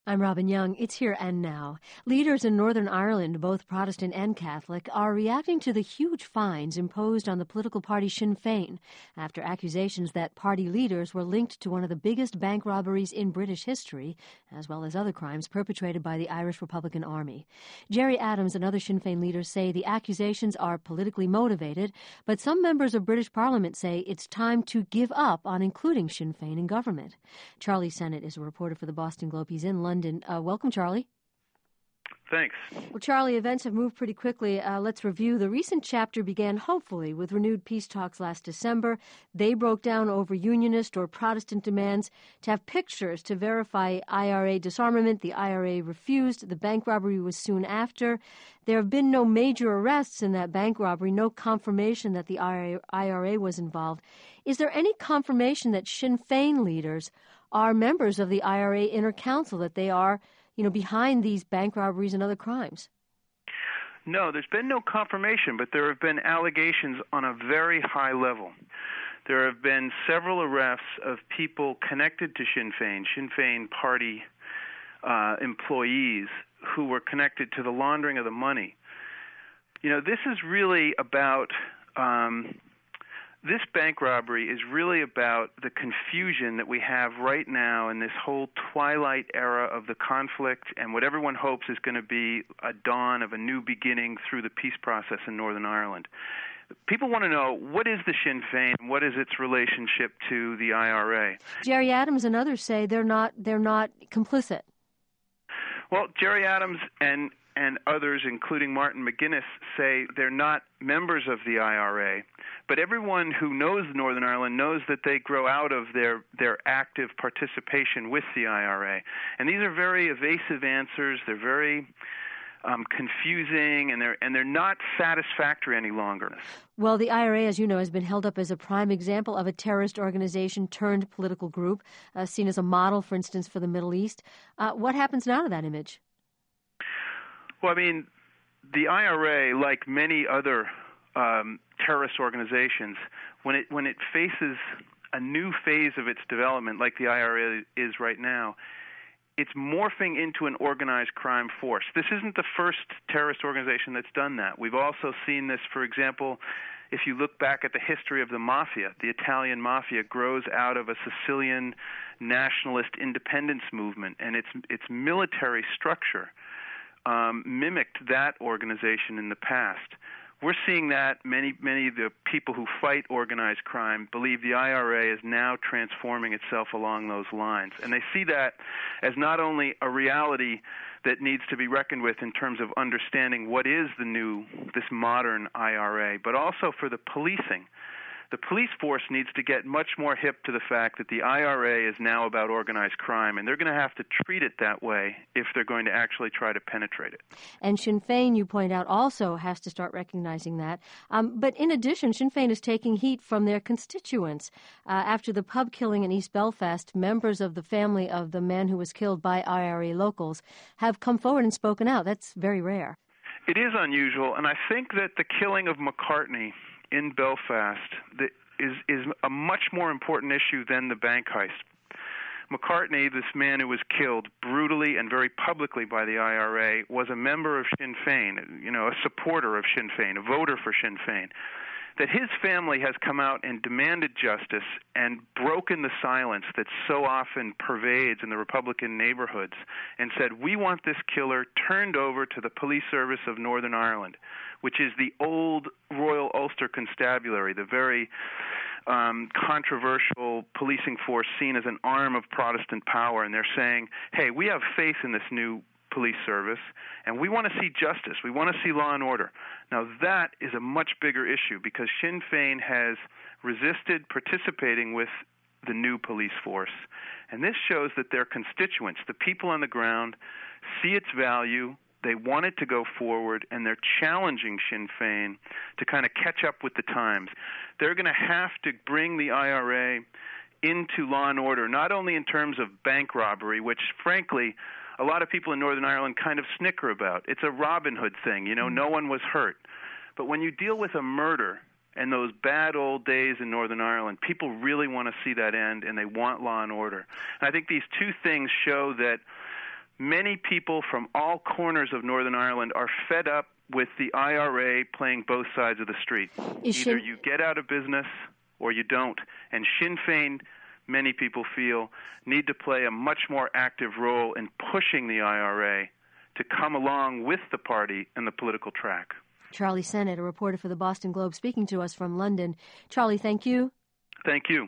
I'm Robin Young. It's Here and Now. Leaders in Northern Ireland, both Protestant and Catholic, are reacting to the huge fines imposed on the political party Sinn Féin after accusations that party leaders were linked to one of the biggest bank robberies in British history, as well as other crimes perpetrated by the Irish Republican Army. Gerry Adams and other Sinn Féin leaders say the accusations are politically motivated, but some members of British Parliament say it's time to give up on including Sinn Féin in government. Charlie Sennett is a reporter for the Boston Globe. He's in London. Welcome, Charlie. Thanks. Well, Charlie, events have moved pretty quickly. Let's review. The recent chapter began, hopefully, with renewed peace talks last December. They broke down over unionist or Protestant demands to have pictures to verify IRA disarmament. The IRA refused. The bank robbery was soon after. There have been no major arrests in that bank robbery, no confirmation that the IRA was involved. Is there any confirmation that Sinn Féin leaders are members of the IRA Inner Council, that they are, behind these bank robberies and other crimes? No, there's been no confirmation, but there have been allegations on a very high level. There have been several arrests of people connected to Sinn Féin party employees who were connected to the laundering of the money. This is really about this bank robbery is really about the confusion that we have right now in this whole twilight era of the conflict and what everyone hopes is going to be a dawn of a new beginning through the peace process in Northern Ireland. People want to know, what is the Sinn Féin? What is its relationship to the IRA? Gerry Adams and others say they're not complicit. Well, Gerry Adams and others, including Martin McGuinness, say they're not members of the IRA. But everyone who knows Northern Ireland knows that they grow out of their active participation with the IRA. And these are very evasive answers. They're very confusing, and they're not satisfactory any longer. Well, the IRA, as you know, has been held up as a prime example of a terrorist organization turned political group, seen as a model, for instance, for the Middle East. What happens now to that image? Well, the IRA, like many other terrorist organizations, when it faces a new phase of its development, like the IRA is right now, it's morphing into an organized crime force. This isn't the first terrorist organization that's done that. We've also seen this, for example, if you look back at the history of the mafia. The Italian mafia grows out of a Sicilian nationalist independence movement, and its military structure mimicked that organization in the past. We're seeing that many of the people who fight organized crime believe the IRA is now transforming itself along those lines. And they see that as not only a reality that needs to be reckoned with in terms of understanding what is this modern IRA, but also for the policing. The police force needs to get much more hip to the fact that the IRA is now about organized crime, and they're going to have to treat it that way if they're going to actually try to penetrate it. And Sinn Féin, you point out, also has to start recognizing that. But in addition, Sinn Féin is taking heat from their constituents. After the pub killing in East Belfast, members of the family of the man who was killed by IRA locals have come forward and spoken out. That's very rare. It is unusual, and I think that the killing of McCartney in Belfast is a much more important issue than the bank heist. McCartney, this man who was killed brutally and very publicly by the IRA, was a member of Sinn Féin, a supporter of Sinn Féin, a voter for Sinn Féin. That his family has come out and demanded justice and broken the silence that so often pervades in the Republican neighborhoods and said, we want this killer turned over to the Police Service of Northern Ireland, which is the old Royal Ulster Constabulary, the very controversial policing force seen as an arm of Protestant power. And they're saying, hey, we have faith in this new police service, and we want to see justice. We want to see law and order. Now, that is a much bigger issue because Sinn Féin has resisted participating with the new police force. And this shows that their constituents, the people on the ground, see its value, they want it to go forward, and they're challenging Sinn Féin to kind of catch up with the times. They're going to have to bring the IRA into law and order, not only in terms of bank robbery, which, frankly, a lot of people in Northern Ireland kind of snicker about. It's a Robin Hood thing, no one was hurt. But when you deal with a murder and those bad old days in Northern Ireland, people really want to see that end, and they want law and order. And I think these two things show that Many people from all corners of Northern Ireland are fed up with the IRA playing both sides of the street. Either you get out of business or you don't. And Sinn Féin, many people feel, need to play a much more active role in pushing the IRA to come along with the party and the political track. Charlie Sennett, a reporter for the Boston Globe, speaking to us from London. Charlie, thank you. Thank you.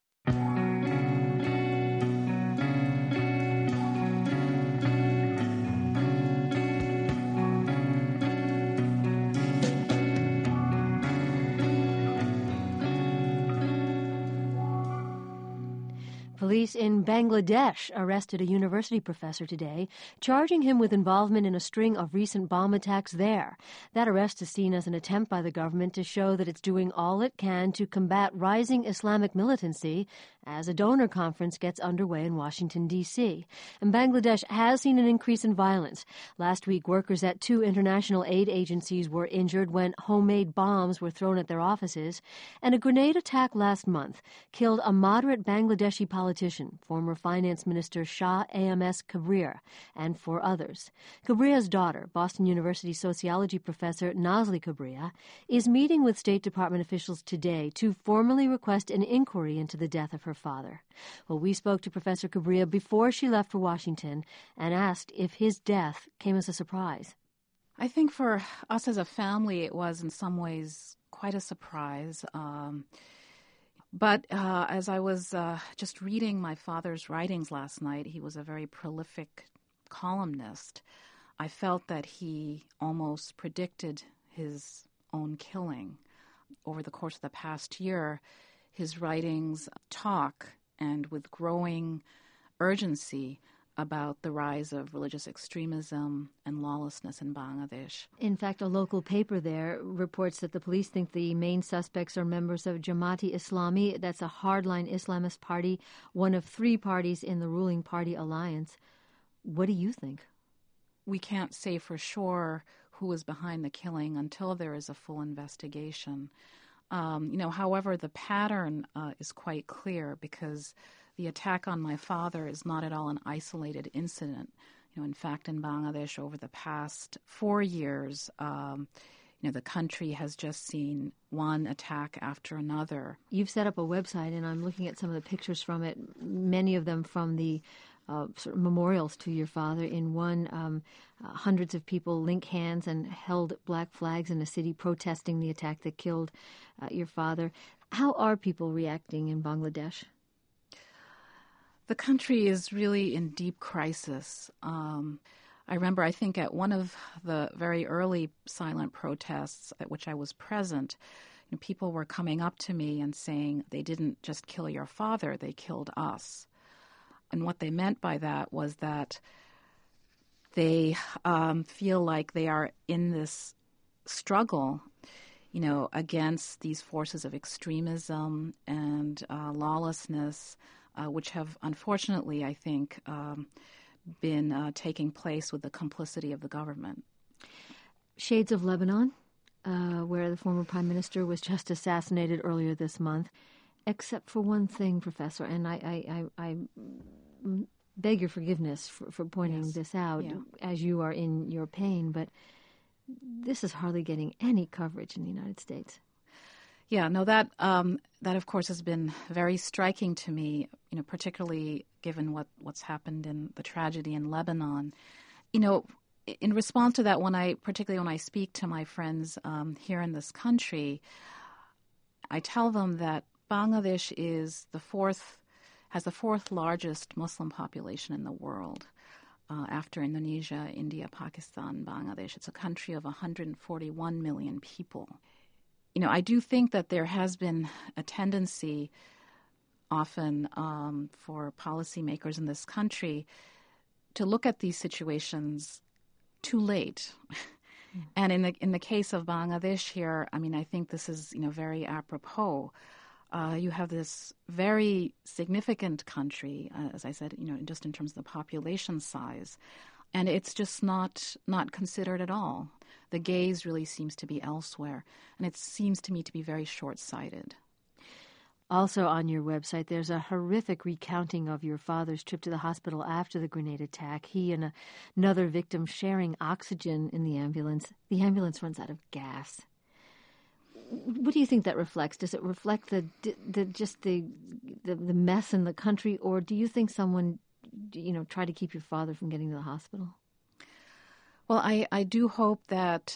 Police in Bangladesh arrested a university professor today, charging him with involvement in a string of recent bomb attacks there. That arrest is seen as an attempt by the government to show that it's doing all it can to combat rising Islamic militancy as a donor conference gets underway in Washington, D.C. And Bangladesh has seen an increase in violence. Last week, workers at 2 international aid agencies were injured when homemade bombs were thrown at their offices. And a grenade attack last month killed a moderate Bangladeshi politician, former Finance Minister Shah Ams Kabir, and 4 others. Kabir's daughter, Boston University sociology professor Nazli Kabir, is meeting with State Department officials today to formally request an inquiry into the death of her father. Well, we spoke to Professor Kabir before she left for Washington and asked if his death came as a surprise. I think for us as a family, it was in some ways quite a surprise. But as I was just reading my father's writings last night, he was a very prolific columnist. I felt that he almost predicted his own killing. Over the course of the past year, his writings talk, and with growing urgency, about the rise of religious extremism and lawlessness in Bangladesh. In fact, a local paper there reports that the police think the main suspects are members of Jamaat-e-Islami. That's a hardline Islamist party, one of 3 parties in the ruling party alliance. What do you think? We can't say for sure who is behind the killing until there is a full investigation. However, the pattern is quite clear because the attack on my father is not at all an isolated incident. In fact, in Bangladesh over the past 4 years, the country has just seen one attack after another. You've set up a website, and I'm looking at some of the pictures from it, many of them from the sort of memorials to your father. In one, hundreds of people link hands and held black flags in a city protesting the attack that killed your father. How are people reacting in Bangladesh? The country is really in deep crisis. I remember, I think, at one of the very early silent protests at which I was present, people were coming up to me and saying, they didn't just kill your father, they killed us. And what they meant by that was that they feel like they are in this struggle, against these forces of extremism and lawlessness, which have unfortunately, I think, been taking place with the complicity of the government. Shades of Lebanon, where the former prime minister was just assassinated earlier this month, except for one thing, Professor, and I beg your forgiveness for pointing this out as you are in your pain, but this is hardly getting any coverage in the United States. Yeah, no, that of course has been very striking to me, particularly given what's happened in the tragedy in Lebanon. In response to that, particularly when I speak to my friends here in this country, I tell them that Bangladesh has the 4th largest Muslim population in the world, after Indonesia, India, Pakistan, Bangladesh. It's a country of 141 million people. I do think that there has been a tendency often for policymakers in this country to look at these situations too late. And in the case of Bangladesh here, I think this is, very apropos. You have this very significant country, as I said, just in terms of the population size, and it's just not considered at all. The gaze really seems to be elsewhere, and it seems to me to be very short-sighted. Also on your website, there's a horrific recounting of your father's trip to the hospital after the grenade attack. He and another victim sharing oxygen in the ambulance. The ambulance runs out of gas. What do you think that reflects? Does it reflect the mess in the country, or do you think someone, tried to keep your father from getting to the hospital? Well, I do hope that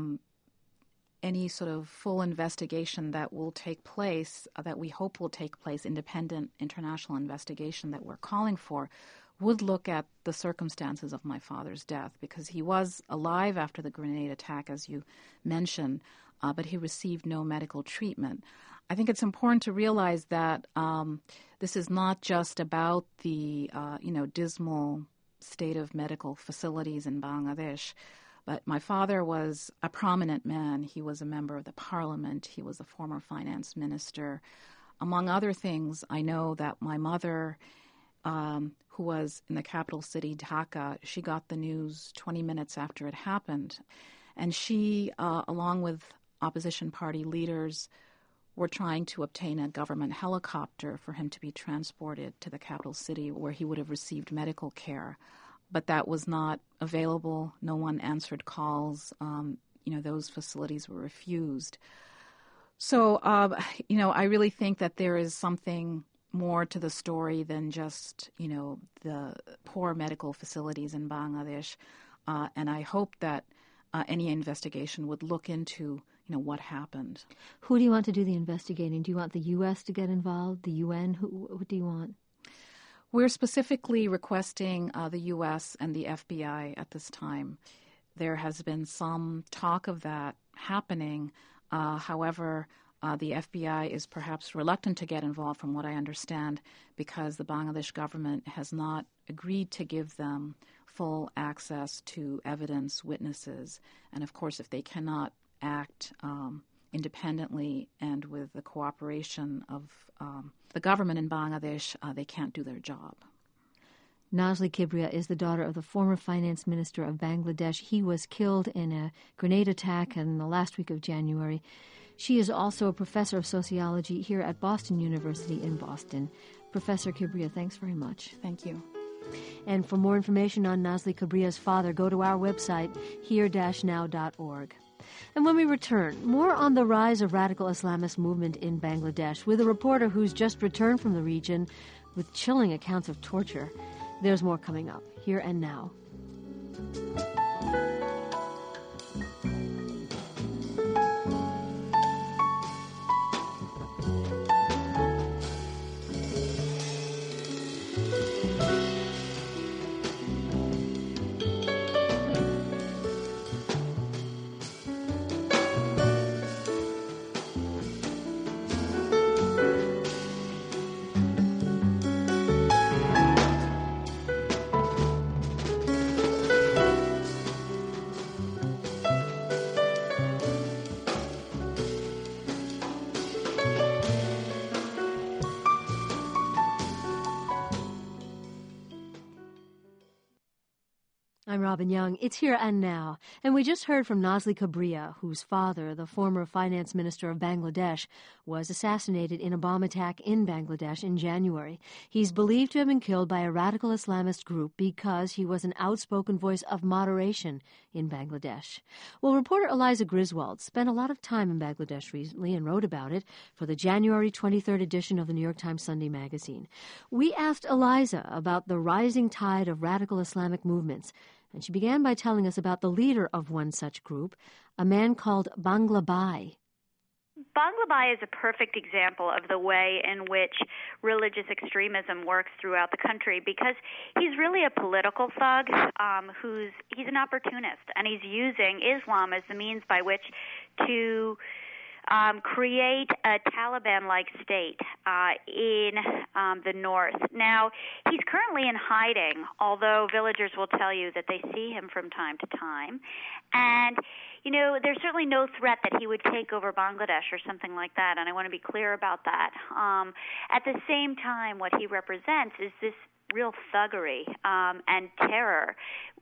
any sort of full investigation that will take place, that we hope will take place, independent international investigation that we're calling for, would look at the circumstances of my father's death, because he was alive after the grenade attack, as you mentioned, but he received no medical treatment. I think it's important to realize that this is not just about the dismal state of medical facilities in Bangladesh. But my father was a prominent man. He was a member of the parliament. He was a former finance minister. Among other things, I know that my mother, who was in the capital city, Dhaka, she got the news 20 minutes after it happened. And she, along with opposition party leaders, were trying to obtain a government helicopter for him to be transported to the capital city where he would have received medical care. But that was not available. No one answered calls. Those facilities were refused. So, I really think that there is something more to the story than just, the poor medical facilities in Bangladesh. And I hope that any investigation would look into, what happened. Who do you want to do the investigating? Do you want the U.S. to get involved, the UN? What do you want? We're specifically requesting the U.S. and the FBI at this time. There has been some talk of that happening. However, the FBI is perhaps reluctant to get involved, from what I understand, because the Bangladesh government has not agreed to give them full access to evidence, witnesses. And, of course, if they cannot act independently and with the cooperation of the government in Bangladesh, they can't do their job. Nazli Kibriya is the daughter of the former finance minister of Bangladesh. He was killed in a grenade attack in the last week of January. She is also a professor of sociology here at Boston University in Boston. Professor Kibriya, thanks very much. Thank you. And for more information on Nazli Kibriya's father, go to our website, here-now.org. And when we return, more on the rise of radical Islamist movement in Bangladesh with a reporter who's just returned from the region with chilling accounts of torture. There's more coming up, here and now. I'm Robin Young. It's Here and Now. And we just heard from Nazli Kibriya, whose father, the former finance minister of Bangladesh, was assassinated in a bomb attack in Bangladesh in January. He's believed to have been killed by a radical Islamist group because he was an outspoken voice of moderation in Bangladesh. Well, reporter Eliza Griswold spent a lot of time in Bangladesh recently and wrote about it for the January 23rd edition of the New York Times Sunday magazine. We asked Eliza about the rising tide of radical Islamic movements, and she began by telling us about the leader of one such group, a man called Bangla Bhai. Bangla Bhai is a perfect example of the way in which religious extremism works throughout the country, because he's really a political thug he's an opportunist, and he's using Islam as the means by which to create a Taliban-like state in the north. Now, he's currently in hiding, although villagers will tell you that they see him from time to time. And, there's certainly no threat that he would take over Bangladesh or something like that, and I want to be clear about that. At the same time, what he represents is this real thuggery and terror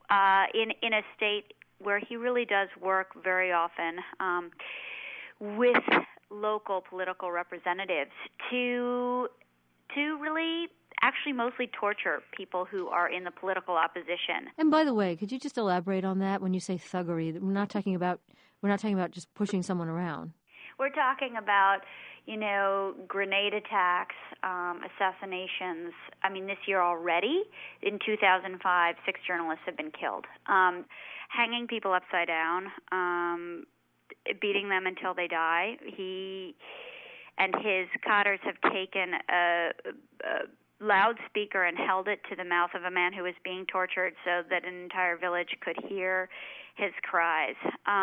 in a state where he really does work very often with local political representatives to really actually mostly torture people who are in the political opposition. And by the way, could you just elaborate on that when you say thuggery? We're not talking about just pushing someone around. We're talking about, grenade attacks, assassinations. I mean, this year already, in 2005, 6 journalists have been killed. Hanging people upside down, beating them until they die. He and his cadres have taken a loudspeaker and held it to the mouth of a man who was being tortured so that an entire village could hear his cries.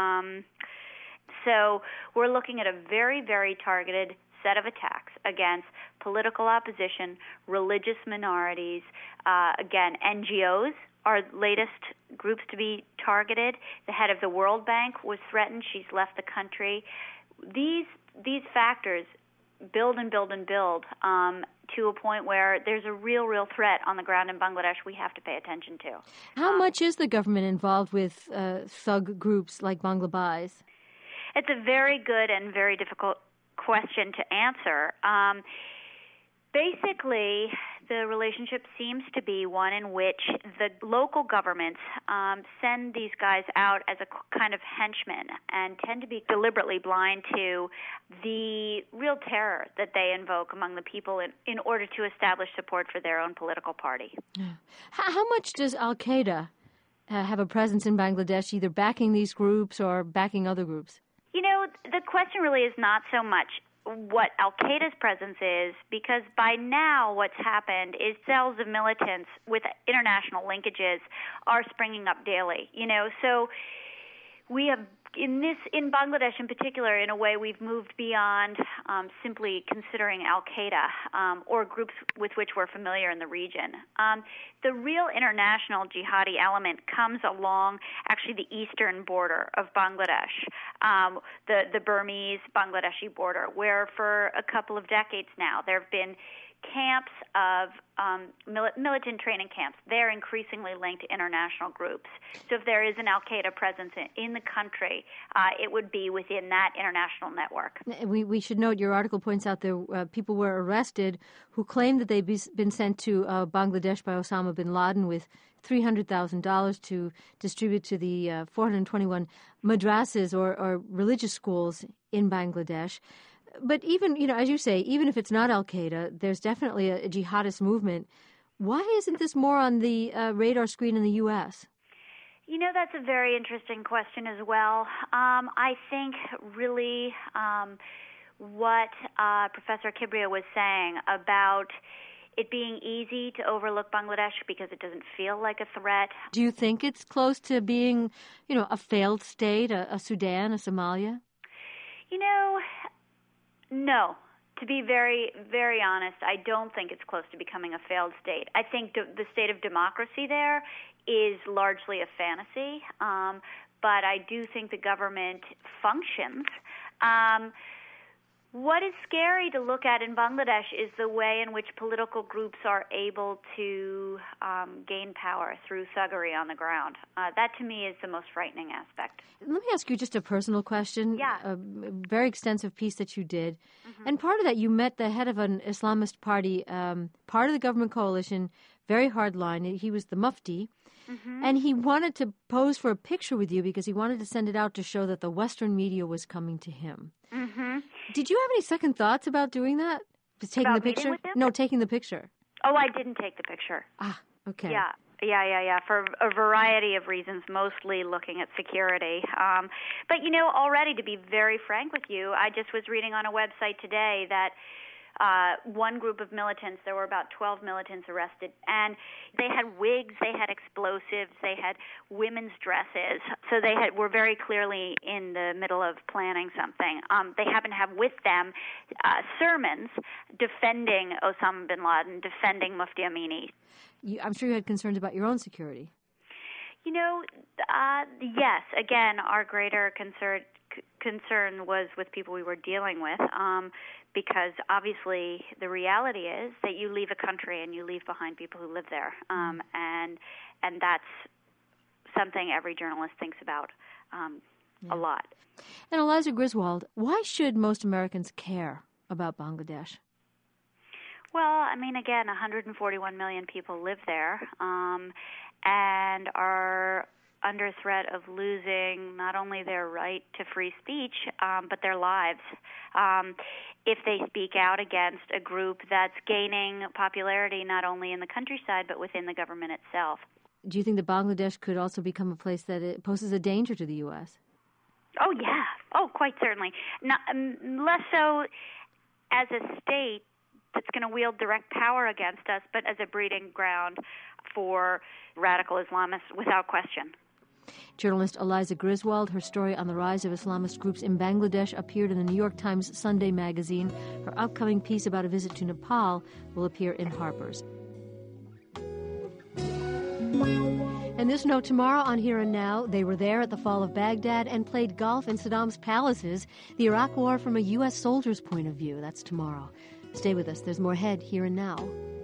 So we're looking at a very, very targeted set of attacks against political opposition, religious minorities, again, NGOs are latest groups to be targeted. The head of the World Bank was threatened. She's left the country. These factors build and build and build to a point where there's a real threat on the ground in Bangladesh we have to pay attention to. How much is the government involved with thug groups like Bangla-Bais? It's a very good and very difficult question to answer. Basically, the relationship seems to be one in which the local governments send these guys out as a kind of henchmen and tend to be deliberately blind to the real terror that they invoke among the people in order to establish support for their own political party. How much does Al-Qaeda have a presence in Bangladesh, either backing these groups or backing other groups? The question really is not so much what Al-Qaeda's presence is, because by now what's happened is cells of militants with international linkages are springing up daily. So we have in Bangladesh in particular, in a way, we've moved beyond simply considering Al-Qaeda or groups with which we're familiar in the region. The real international jihadi element comes along actually the eastern border of Bangladesh, the Burmese-Bangladeshi border, where for a couple of decades now there have been camps of militant training camps. They're increasingly linked to international groups. So if there is an Al-Qaeda presence in the country, it would be within that international network. We should note your article points out there people were arrested who claimed that they'd been sent to Bangladesh by Osama bin Laden with $300,000 to distribute to the 421 madrasas or religious schools in Bangladesh. But even, as you say, even if it's not Al-Qaeda, there's definitely a jihadist movement. Why isn't this more on the radar screen in the U.S.? That's a very interesting question as well. I think really what Professor Kibria was saying about it being easy to overlook Bangladesh because it doesn't feel like a threat. Do you think it's close to being, a failed state, a Sudan, a Somalia? No. To be very, very honest, I don't think it's close to becoming a failed state. I think the state of democracy there is largely a fantasy, but I do think the government functions. What is scary to look at in Bangladesh is the way in which political groups are able to gain power through thuggery on the ground. That, to me, is the most frightening aspect. Let me ask you just a personal question. Yeah. A very extensive piece that you did. Mm-hmm. And part of that, you met the head of an Islamist party, part of the government coalition, very hard line. He was the Mufti. Mm-hmm. And he wanted to pose for a picture with you because he wanted to send it out to show that the Western media was coming to him. Mm-hmm. Did you have any second thoughts about doing that? Taking about the picture? With him? No, taking the picture. Oh, I didn't take the picture. Ah, okay. Yeah. For a variety of reasons, mostly looking at security. But, already, to be very frank with you, I just was reading on a website today that one group of militants, there were about 12 militants arrested, and they had wigs, they had explosives, they had women's dresses, so they were very clearly in the middle of planning something. They happen to have with them sermons defending Osama bin Laden, defending Mufti Amini. I'm sure you had concerns about your own security. Yes. Again, our greater concern was with people we were dealing with, because obviously the reality is that you leave a country and you leave behind people who live there, and that's something every journalist thinks about a lot. And Eliza Griswold, why should most Americans care about Bangladesh? Well, I mean, again, 141 million people live there and are under threat of losing not only their right to free speech, but their lives if they speak out against a group that's gaining popularity not only in the countryside but within the government itself. Do you think that Bangladesh could also become a place that it poses a danger to the U.S.? Oh, yeah. Oh, quite certainly. Not, less so as a state that's going to wield direct power against us, but as a breeding ground for radical Islamists without question. Journalist Eliza Griswold, her story on the rise of Islamist groups in Bangladesh appeared in the New York Times Sunday magazine. Her upcoming piece about a visit to Nepal will appear in Harper's. And this note, tomorrow on Here and Now, they were there at the fall of Baghdad and played golf in Saddam's palaces, the Iraq War from a U.S. soldier's point of view. That's tomorrow. Stay with us. There's more ahead, Here and Now.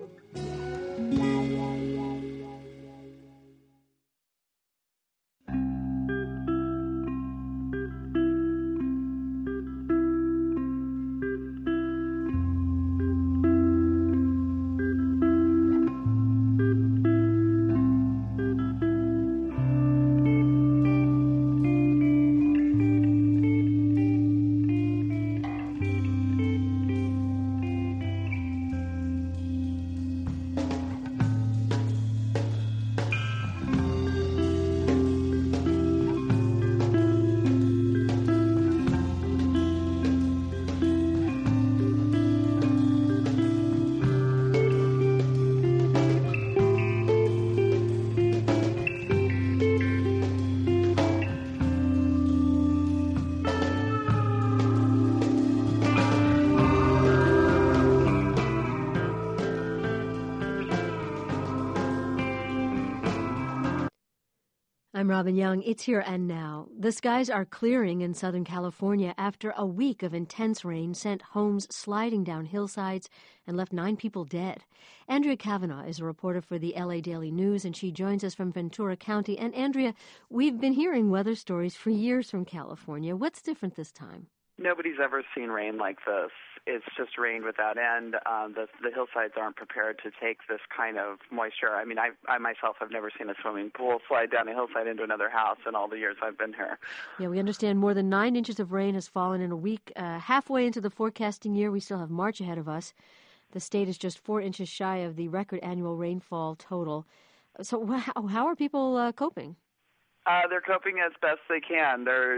I'm Robin Young. It's Here and Now. The skies are clearing in Southern California after a week of intense rain sent homes sliding down hillsides and left 9 people dead. Andrea Cavanaugh is a reporter for the LA Daily News, and she joins us from Ventura County. And Andrea, we've been hearing weather stories for years from California. What's different this time? Nobody's ever seen rain like this. It's just rained without end. The hillsides aren't prepared to take this kind of moisture. I mean, I myself have never seen a swimming pool slide down a hillside into another house in all the years I've been here. Yeah, we understand more than 9 inches of rain has fallen in a week. Halfway into the forecasting year, we still have March ahead of us. The state is just 4 inches shy of the record annual rainfall total. So how are people coping? They're coping as best they can. They're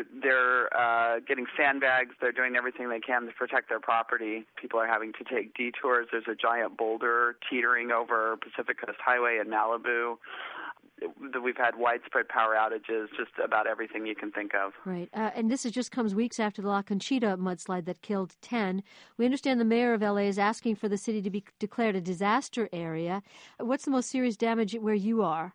getting sandbags. They're doing everything they can to protect their property. People are having to take detours. There's a giant boulder teetering over Pacific Coast Highway in Malibu. We've had widespread power outages, just about everything you can think of. Right. And this just comes weeks after the La Conchita mudslide that killed 10. We understand the mayor of L.A. is asking for the city to be declared a disaster area. What's the most serious damage where you are?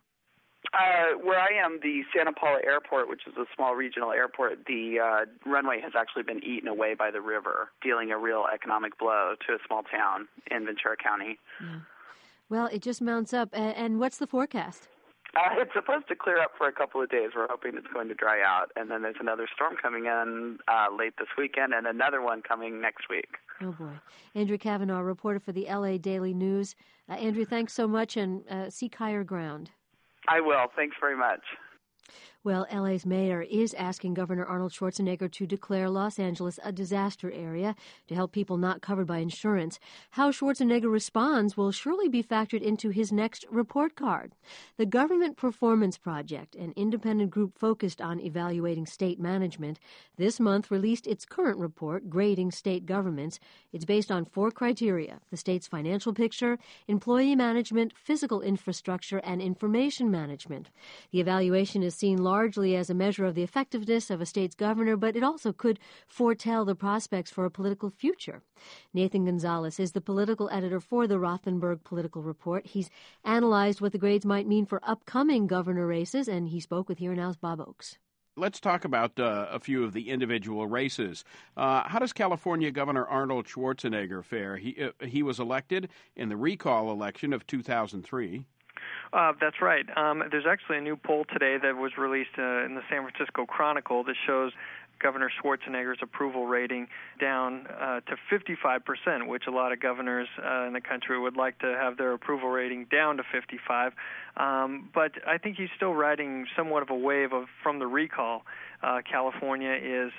Where I am, the Santa Paula Airport, which is a small regional airport, the runway has actually been eaten away by the river, dealing a real economic blow to a small town in Ventura County. Yeah. Well, it just mounts up. And what's the forecast? It's supposed to clear up for a couple of days. We're hoping it's going to dry out. And then there's another storm coming in late this weekend and another one coming next week. Oh, boy. Andrea Cavanaugh, reporter for the LA Daily News. Andrea, thanks so much, and seek higher ground. I will. Thanks very much. Well, LA's mayor is asking Governor Arnold Schwarzenegger to declare Los Angeles a disaster area to help people not covered by insurance. How Schwarzenegger responds will surely be factored into his next report card. The Government Performance Project, an independent group focused on evaluating state management, this month released its current report, Grading State Governments. It's based on 4 criteria: the state's financial picture, employee management, physical infrastructure, and information management. The evaluation is seen largely as a measure of the effectiveness of a state's governor, but it also could foretell the prospects for a political future. Nathan Gonzalez is the political editor for the Rothenberg Political Report. He's analyzed what the grades might mean for upcoming governor races, and he spoke with Here Now's Bob Oakes. Let's talk about a few of the individual races. How does California Governor Arnold Schwarzenegger fare? He was elected in the recall election of 2003. That's right. There's actually a new poll today that was released in the San Francisco Chronicle that shows Governor Schwarzenegger's approval rating down to 55%, which a lot of governors in the country would like to have their approval rating down to 55. But I think he's still riding somewhat of a wave from the recall. California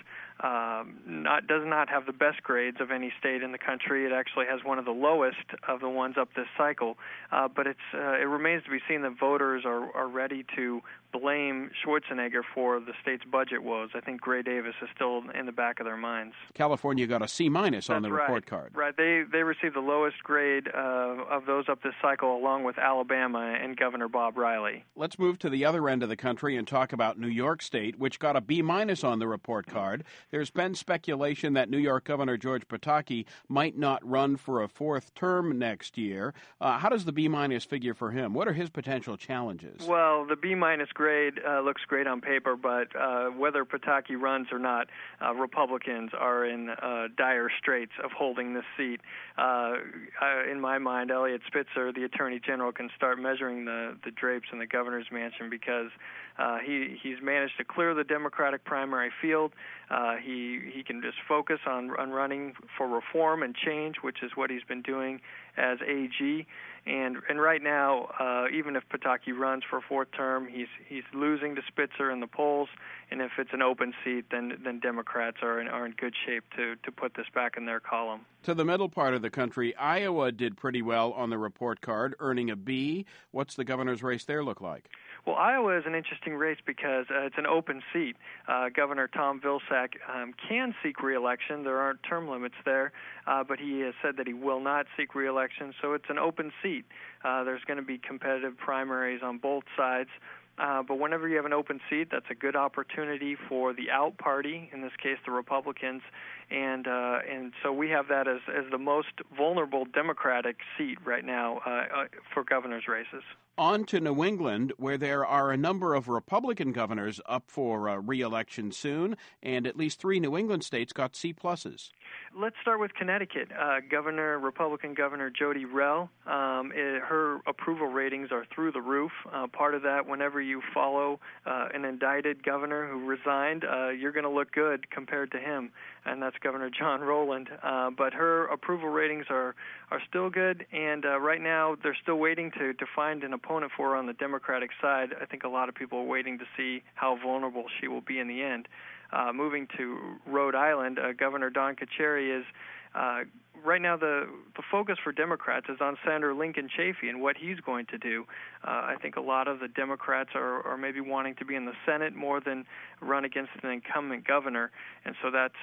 does not have the best grades of any state in the country. It actually has one of the lowest of the ones up this cycle. But it remains to be seen that voters are ready to blame Schwarzenegger for the state's budget woes. I think Gray Davis is still in the back of their minds. California got a C- on the report card. Right. They received the lowest grade of those up this cycle, along with Alabama and Governor Bob Riley. Let's move to the other end of the country and talk about New York State, which got a B- on the report card. There's been speculation that New York Governor George Pataki might not run for a fourth term next year. How does the B- figure for him? What are his potential challenges? Well, the B- grade looks great on paper, but whether Pataki runs or not, Republicans are in dire straits of holding this seat. In my mind, Eliot Spitzer, the Attorney General, can start measuring the drapes in the governor's mansion because he's managed to clear the Democratic primary field. He can just focus on running for reform and change, which is what he's been doing as AG. And right now, even if Pataki runs for a fourth term, he's losing to Spitzer in the polls. And if it's an open seat, then Democrats are in good shape to put this back in their column. To the middle part of the country, Iowa did pretty well on the report card, earning a B. What's the governor's race there look like? Well, Iowa is an interesting race because it's an open seat. Governor Tom Vilsack can seek re-election. There aren't term limits there, but he has said that he will not seek re-election, so it's an open seat. There's going to be competitive primaries on both sides. But whenever you have an open seat, that's a good opportunity for the out party, in this case the Republicans, and so we have that as the most vulnerable Democratic seat right now for governor's races. On to New England, where there are a number of Republican governors up for re-election soon, and at least 3 New England states got C+. Let's start with Connecticut. Republican Governor Jody Rell, her approval ratings are through the roof. Part of that, whenever you follow an indicted governor who resigned, you're going to look good compared to him, and that's Governor John Rowland. But her approval ratings are still good, and right now they're still waiting to find an opponent for her on the Democratic side. I think a lot of people are waiting to see how vulnerable she will be in the end. Moving to Rhode Island, Governor Don Carcieri is right now the focus for Democrats is on Senator Lincoln Chafee and what he's going to do. I think a lot of the Democrats are maybe wanting to be in the Senate more than run against an incumbent governor, and so that's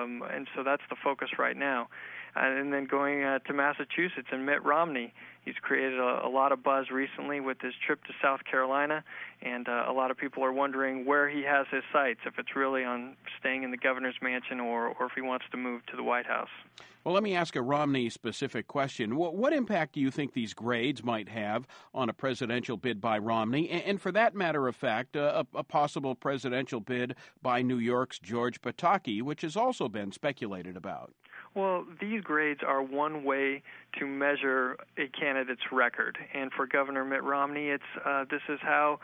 the focus right now. And then going to Massachusetts and Mitt Romney. He's created a lot of buzz recently with his trip to South Carolina, and a lot of people are wondering where he has his sights, if it's really on staying in the governor's mansion or if he wants to move to the White House. Well, let me ask a Romney-specific question. What impact do you think these grades might have on a presidential bid by Romney, and for that matter of fact, a possible presidential bid by New York's George Pataki, which has also been speculated about? Well, these grades are one way to measure a candidate's record, and for Governor Mitt Romney, this is how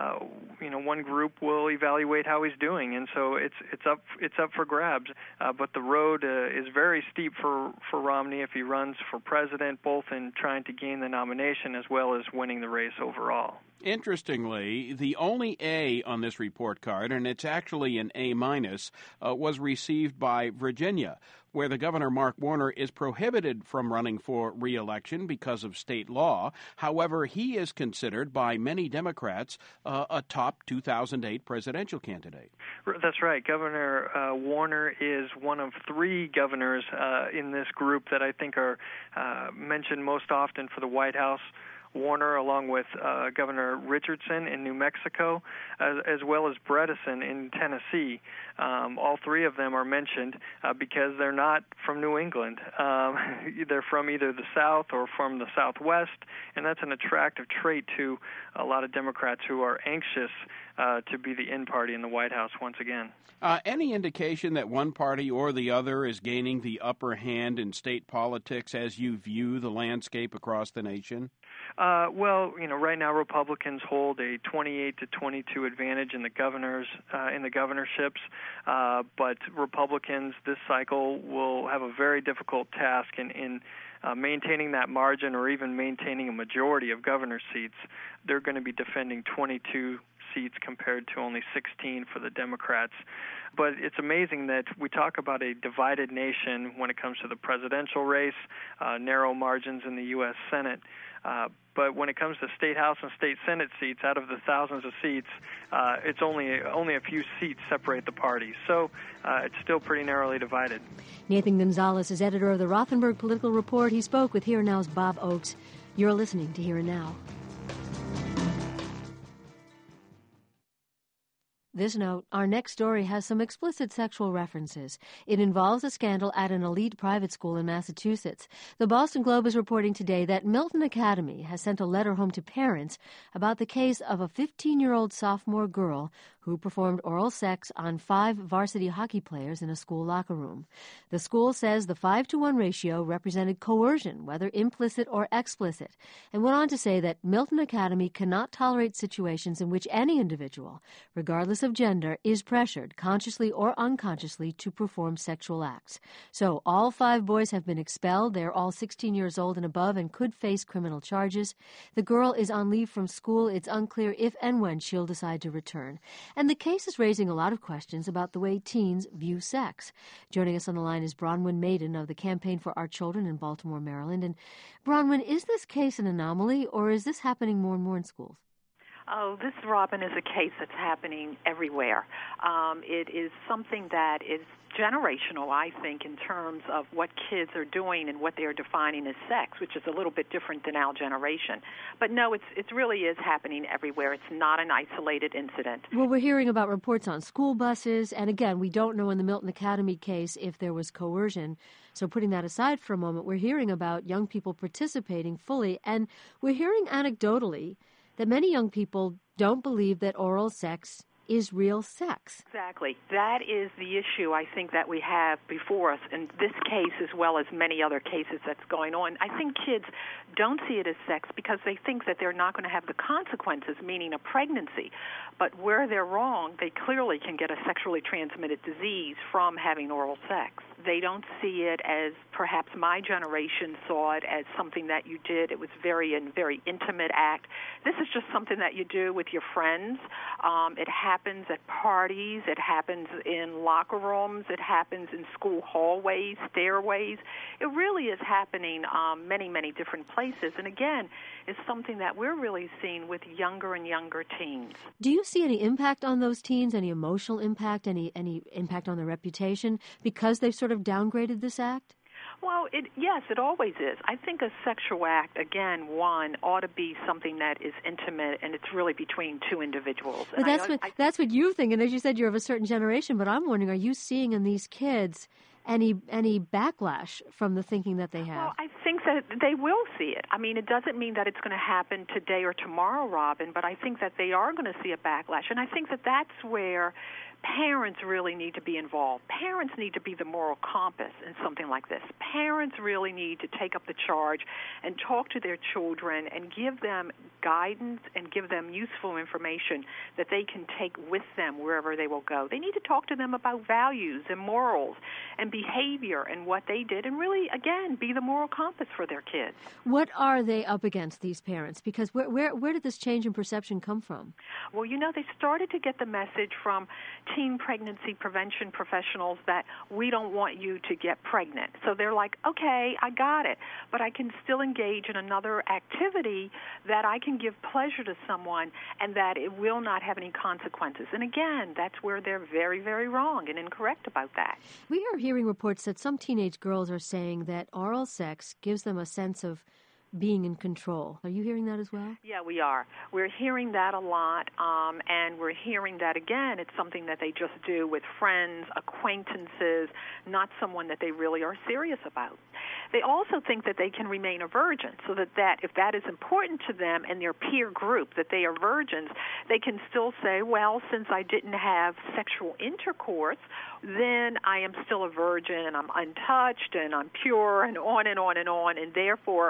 one group will evaluate how he's doing, and so it's up for grabs. But the road is very steep for Romney if he runs for president, both in trying to gain the nomination as well as winning the race overall. Interestingly, the only A on this report card, and it's actually an A-, was received by Virginia, where the governor, Mark Warner, is prohibited from running for re-election because of state law. However, he is considered by many Democrats a top 2008 presidential candidate. That's right. Governor Warner is one of 3 governors in this group that I think are mentioned most often for the White House. Warner, along with Governor Richardson in New Mexico, as well as Bredesen in Tennessee. All 3 of them are mentioned because they're not from New England. They're from either the South or from the Southwest, and that's an attractive trait to a lot of Democrats who are anxious to be the in-party in the White House once again. Any indication that one party or the other is gaining the upper hand in state politics as you view the landscape across the nation? Well, right now Republicans hold a 28 to 22 advantage in the governorships, but Republicans this cycle will have a very difficult task in maintaining that margin or even maintaining a majority of governor seats. They're going to be defending 22 seats compared to only 16 for the Democrats. But it's amazing that we talk about a divided nation when it comes to the presidential race, narrow margins in the U.S. Senate. But when it comes to state House and state Senate seats, out of the thousands of seats, it's only a few seats separate the parties. So it's still pretty narrowly divided. Nathan Gonzalez is editor of the Rothenberg Political Report. He spoke with Here and Now's Bob Oakes. You're listening to Here and Now. This note, our next story has some explicit sexual references. It involves a scandal at an elite private school in Massachusetts. The Boston Globe is reporting today that Milton Academy has sent a letter home to parents about the case of a 15-year-old sophomore girl who performed oral sex on 5 varsity hockey players in a school locker room. The school says the 5-to-1 ratio represented coercion, whether implicit or explicit, and went on to say that Milton Academy cannot tolerate situations in which any individual, regardless of gender, is pressured, consciously or unconsciously, to perform sexual acts. So all 5 boys have been expelled. They're all 16 years old and above and could face criminal charges. The girl is on leave from school. It's unclear if and when she'll decide to return. And the case is raising a lot of questions about the way teens view sex. Joining us on the line is Bronwyn Maiden of the Campaign for Our Children in Baltimore, Maryland. And Bronwyn, is this case an anomaly, or is this happening more and more in schools? Oh, this, Robin, is a case that's happening everywhere. It is something that is generational, I think, in terms of what kids are doing and what they are defining as sex, which is a little bit different than our generation. But no, it really is happening everywhere. It's not an isolated incident. Well, we're hearing about reports on school buses, and again, we don't know in the Milton Academy case if there was coercion. So putting that aside for a moment, we're hearing about young people participating fully, and we're hearing anecdotally that many young people don't believe that oral sex is real sex. Exactly. That is the issue, I think, that we have before us in this case as well as many other cases that's going on. I think kids don't see it as sex because they think that they're not going to have the consequences, meaning a pregnancy. But where they're wrong, they clearly can get a sexually transmitted disease from having oral sex. They don't see it as perhaps my generation saw it as something that you did. It was very intimate act. This is just something that you do with your friends. It happens at parties. It happens in locker rooms. It happens in school hallways, stairways. It really is happening many, many different places. And again, it's something that we're really seeing with younger and younger teens. Do you see any impact on those teens, any emotional impact, any impact on their reputation because they've sort of downgraded this act? Well, yes, it always is. I think a sexual act, again, one, ought to be something that is intimate, and it's really between two individuals. But that's what you think, and as you said, you're of a certain generation, but I'm wondering, are you seeing in these kids any backlash from the thinking that they have? Well, I think that they will see it. I mean, it doesn't mean that it's going to happen today or tomorrow, Robin, but I think that they are going to see a backlash, and I think that that's where parents really need to be involved. Parents need to be the moral compass in something like this. Parents really need to take up the charge and talk to their children and give them guidance and give them useful information that they can take with them wherever they will go. They need to talk to them about values and morals and behavior and what they did and really, again, be the moral compass for their kids. What are they up against, these parents? Because where did this change in perception come from? Well, they started to get the message from teen pregnancy prevention professionals that we don't want you to get pregnant. So they're like, okay, I got it, but I can still engage in another activity that I can give pleasure to someone and that it will not have any consequences. And again, that's where they're very, very wrong and incorrect about that. We are hearing reports that some teenage girls are saying that oral sex gives them a sense of being in control. Are you hearing that as well? Yeah, we are. We're hearing that a lot, and we're hearing that, again, it's something that they just do with friends, acquaintances, not someone that they really are serious about. They also think that they can remain a virgin, so that if that is important to them and their peer group, that they are virgins, they can still say, well, since I didn't have sexual intercourse, then I am still a virgin and I'm untouched and I'm pure and on and on and on, and therefore I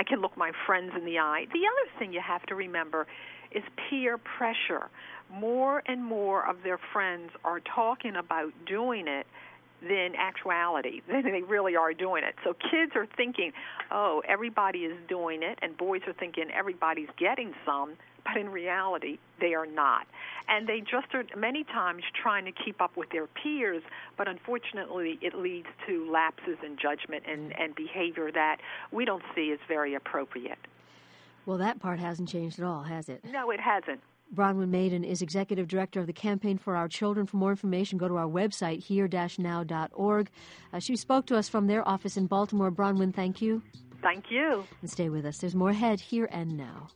can look my friends in the eye. The other thing you have to remember is peer pressure. More and more of their friends are talking about doing it than actuality, than they really are doing it. So kids are thinking, oh, everybody is doing it, and boys are thinking everybody's getting some, but in reality, they are not. And they just are many times trying to keep up with their peers, but unfortunately it leads to lapses in judgment and behavior that we don't see as very appropriate. Well, that part hasn't changed at all, has it? No, it hasn't. Bronwyn Maiden is Executive Director of the Campaign for Our Children. For more information, go to our website, here-now.org. She spoke to us from their office in Baltimore. Bronwyn, thank you. Thank you. And stay with us. There's more ahead, Here and Now.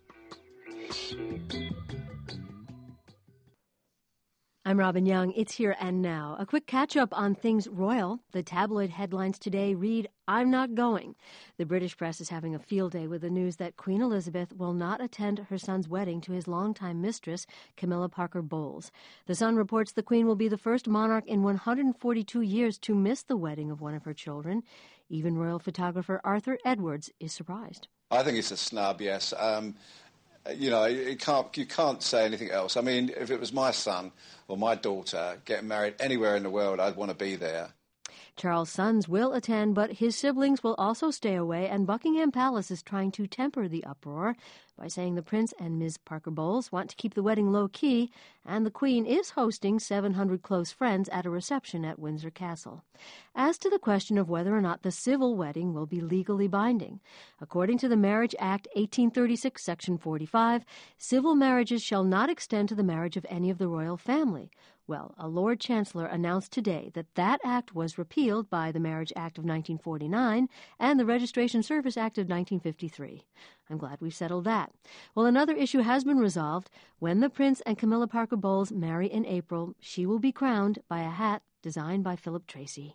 I'm Robin Young. It's Here and Now. A quick catch-up on things royal. The tabloid headlines today read, I'm not going. The British press is having a field day with the news that Queen Elizabeth will not attend her son's wedding to his longtime mistress, Camilla Parker Bowles. The Sun reports the Queen will be the first monarch in 142 years to miss the wedding of one of her children. Even royal photographer Arthur Edwards is surprised. I think it's a snub, yes. You can't say anything else. I mean, if it was my son or my daughter getting married anywhere in the world, I'd want to be there. Charles' sons will attend, but his siblings will also stay away, and Buckingham Palace is trying to temper the uproar by saying the Prince and Ms. Parker Bowles want to keep the wedding low-key, and the Queen is hosting 700 close friends at a reception at Windsor Castle. As to the question of whether or not the civil wedding will be legally binding, according to the Marriage Act 1836, Section 45, civil marriages shall not extend to the marriage of any of the royal family. Well, a Lord Chancellor announced today that that act was repealed by the Marriage Act of 1949 and the Registration Service Act of 1953. I'm glad we've settled that. Well, another issue has been resolved. When the Prince and Camilla Parker Bowles marry in April, she will be crowned by a hat designed by Philip Tracy.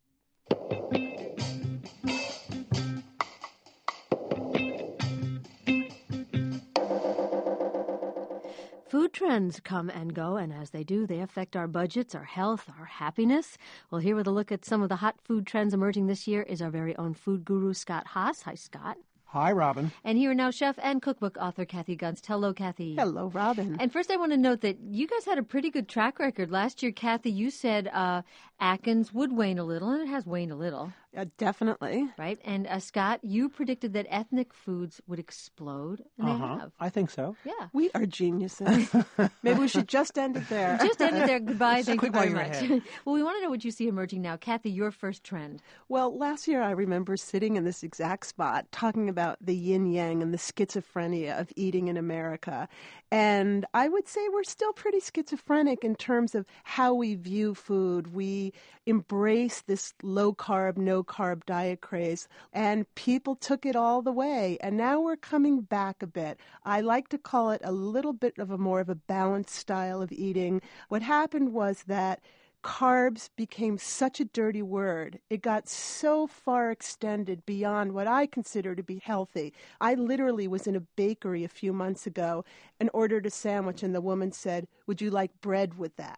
Food trends come and go, and as they do, they affect our budgets, our health, our happiness. Well, here with a look at some of the hot food trends emerging this year is our very own food guru, Scott Haas. Hi, Scott. Hi, Robin. And here now, chef and cookbook author Kathy Gunst. Hello, Kathy. Hello, Robin. And first I want to note that you guys had a pretty good track record. Last year, Kathy, you said Atkins would wane a little, and it has waned a little. Definitely. Right. And Scott, you predicted that ethnic foods would explode, and they have. I think so. Yeah. We are geniuses. Maybe we should just end it there. Just end it there. Goodbye. Thank you very much. Ahead. Well, we want to know what you see emerging now. Kathy, your first trend. Well, last year I remember sitting in this exact spot talking about the yin-yang and the schizophrenia of eating in America. And I would say we're still pretty schizophrenic in terms of how we view food. We embrace this low-carb, no-carb diet craze, and people took it all the way. And now we're coming back a bit. I like to call it a little bit of a more of a balanced style of eating. What happened was that carbs became such a dirty word. It got so far extended beyond what I consider to be healthy. I literally was in a bakery a few months ago and ordered a sandwich, and the woman said, "Would you like bread with that?"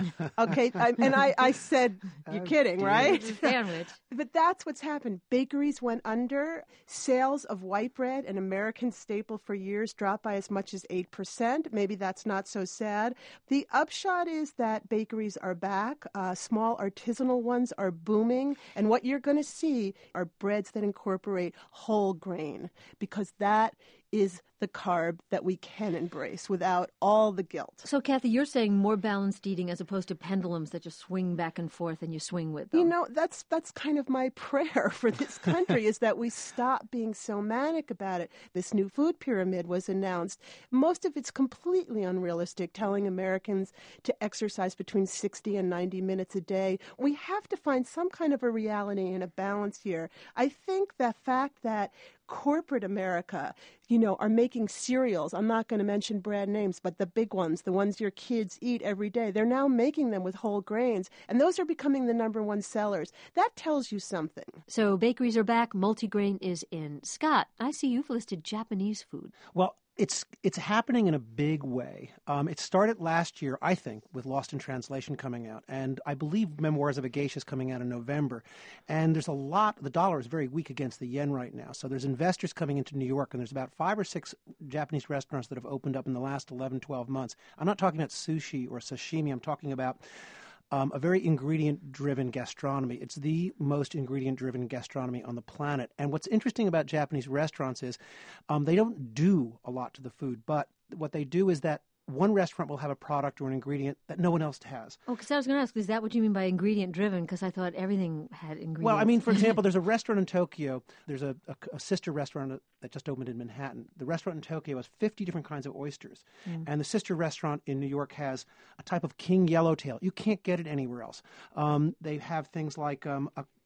Okay, I said, "You're kidding, right?" Sandwich. But that's what's happened. Bakeries went under. Sales of white bread, an American staple for years, dropped by as much as 8%. Maybe that's not so sad. The upshot is that bakeries are back. Small artisanal ones are booming. And what you're going to see are breads that incorporate whole grain, because that is the carb that we can embrace without all the guilt. So, Kathy, you're saying more balanced eating as opposed to pendulums that just swing back and forth and you swing with them. You know, that's kind of my prayer for this country is that we stop being so manic about it. This new food pyramid was announced. Most of it's completely unrealistic, telling Americans to exercise between 60 and 90 minutes a day. We have to find some kind of a reality and a balance here. I think the fact that corporate America, are making cereals. I'm not going to mention brand names, but the big ones, the ones your kids eat every day, they're now making them with whole grains, and those are becoming the number one sellers. That tells you something. So bakeries are back, multigrain is in. Scott, I see you've listed Japanese food. Well, It's happening in a big way. It started last year, I think, with Lost in Translation coming out, and I believe Memoirs of a Geisha is coming out in November. And there's the dollar is very weak against the yen right now. So there's investors coming into New York, and there's about 5 or 6 Japanese restaurants that have opened up in the last 11, 12 months. I'm not talking about sushi or sashimi. I'm talking about a very ingredient-driven gastronomy. It's the most ingredient-driven gastronomy on the planet. And what's interesting about Japanese restaurants is they don't do a lot to the food, but what they do is that one restaurant will have a product or an ingredient that no one else has. Oh, because I was going to ask, is that what you mean by ingredient-driven? Because I thought everything had ingredients. Well, I mean, for example, there's a restaurant in Tokyo. There's a sister restaurant that just opened in Manhattan. The restaurant in Tokyo has 50 different kinds of oysters. And the sister restaurant in New York has a type of king yellowtail. You can't get it anywhere else. They have things like a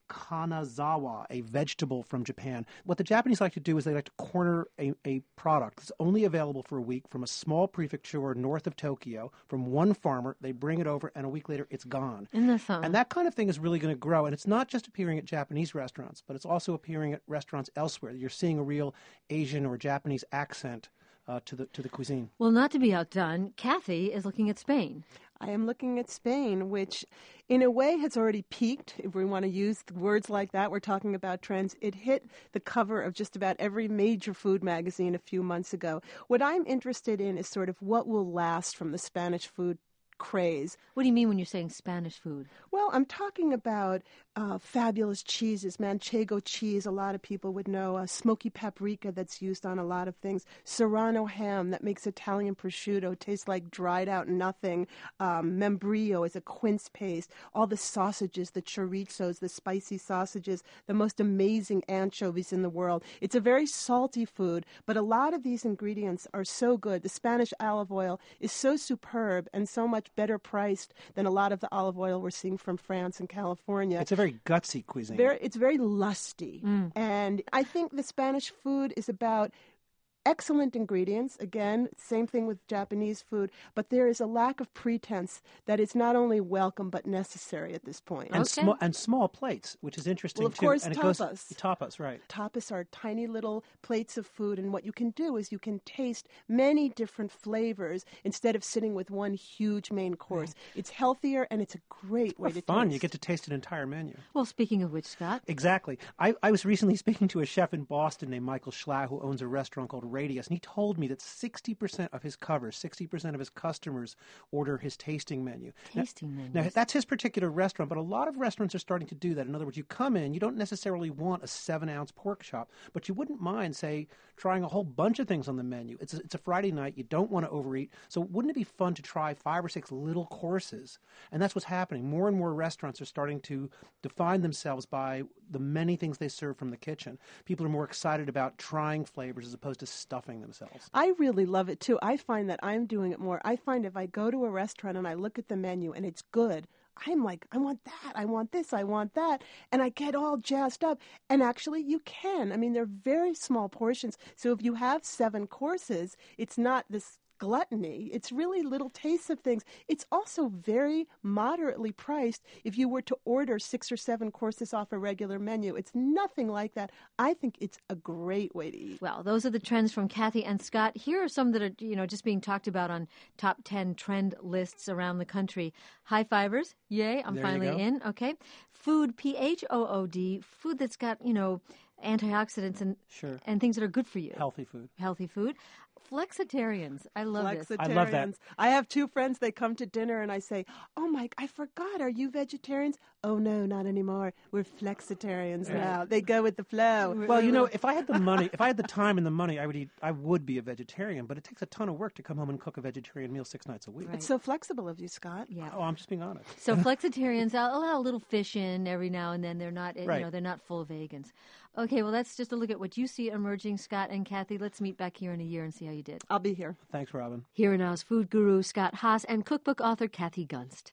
kanazawa, a vegetable from Japan. What the Japanese like to do is they like to corner a product that's only available for a week from a small prefecture north of Tokyo, from one farmer. They bring it over, and a week later, it's gone. And that kind of thing is really going to grow. And it's not just appearing at Japanese restaurants, but it's also appearing at restaurants elsewhere. You're seeing a real Asian or Japanese accent to the cuisine. Well, not to be outdone, Kathy is looking at Spain. I am looking at Spain, which in a way has already peaked, if we want to use words like that. We're talking about trends. It hit the cover of just about every major food magazine a few months ago. What I'm interested in is sort of what will last from the Spanish food craze. What do you mean when you're saying Spanish food? Well, I'm talking about fabulous cheeses. Manchego cheese, a lot of people would know. Smoky paprika that's used on a lot of things. Serrano ham that makes Italian prosciutto taste like dried out nothing. Membrillo is a quince paste. All the sausages, the chorizos, the spicy sausages, the most amazing anchovies in the world. It's a very salty food, but a lot of these ingredients are so good. The Spanish olive oil is so superb and so much better priced than a lot of the olive oil we're seeing from France and California. It's a very gutsy cuisine. It's very lusty. And I think the Spanish food is about excellent ingredients. Again, same thing with Japanese food, but there is a lack of pretense that it's not only welcome but necessary at this point. And small plates, which is interesting well, of too. course, and tapas. Tapas, right. Tapas are tiny little plates of food, and what you can do is you can taste many different flavors instead of sitting with one huge main course. Right. It's healthier, and it's a great way to fun. taste. You get to taste an entire menu. Well, speaking of which, Scott. Exactly. I was recently speaking to a chef in Boston named Michael Schlau, who owns a restaurant called Radius, and he told me that 60% of his covers, 60% of his customers order his tasting menu. Now, that's his particular restaurant, but a lot of restaurants are starting to do that. In other words, you come in, you don't necessarily want a 7-ounce pork chop, but you wouldn't mind, say, trying a whole bunch of things on the menu. It's a Friday night. You don't want to overeat. So wouldn't it be fun to try 5 or 6 little courses? And that's what's happening. More and more restaurants are starting to define themselves by the many things they serve from the kitchen. People are more excited about trying flavors as opposed to stuffing themselves. I really love it, too. I find that I'm doing it more. I find if I go to a restaurant and I look at the menu and it's good, I'm like, I want that, I want this, I want that, and I get all jazzed up. And actually, you can. I mean, they're very small portions. So if you have 7 courses, it's not this gluttony. It's really little tastes of things. It's also very moderately priced if you were to order 6 or 7 courses off a regular menu. It's nothing like that. I think it's a great way to eat. Well, those are the trends from Kathy and Scott. Here are some that are, just being talked about on top 10 trend lists around the country. High fivers. Yay, I'm finally in. Okay. Food, PHOOD, food that's got, antioxidants and things that are good for you. Healthy food. Healthy food. Flexitarians. I love this. I love that. I have 2 friends. They come to dinner and I say, "Oh, Mike, I forgot. Are you vegetarians?" "Oh, no, not anymore. We're flexitarians now." They go with the flow. Well, if I had the money, if I had the time and the money, I would be a vegetarian. But it takes a ton of work to come home and cook a vegetarian meal 6 nights a week. Right. It's so flexible of you, Scott. Yeah. Oh, I'm just being honest. So flexitarians, I'll allow a little fish in every now and then. They're not, right. They're not full vegans. Okay, well, that's just a look at what you see emerging, Scott and Kathy. Let's meet back here in a year and see how you did. I'll be here. Thanks, Robin. Here and now's food guru Scott Haas and cookbook author Kathy Gunst.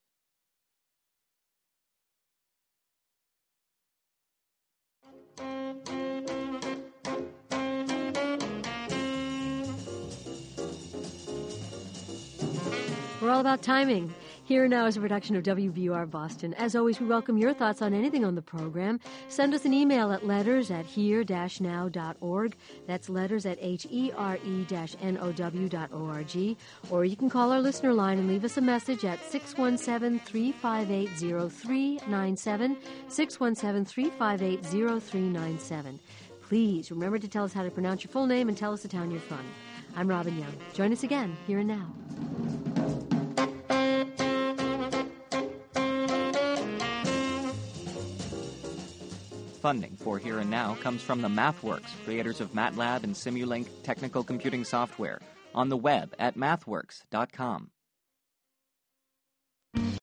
We're all about timing. Here Now is a production of WBUR Boston. As always, we welcome your thoughts on anything on the program. Send us an email at letters@here-now.org. That's letters@here-now.org. Or you can call our listener line and leave us a message at 617-358-0397, 617-358-0397. Please remember to tell us how to pronounce your full name and tell us the town you're from. I'm Robin Young. Join us again, Here and Now. Funding for Here and Now comes from the MathWorks, creators of MATLAB and Simulink technical computing software, on the web at mathworks.com.